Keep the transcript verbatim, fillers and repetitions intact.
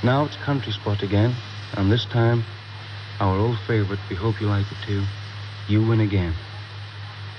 Now it's country spot again, and this time, our old favorite, We Hope You Like It Too, You Win Again.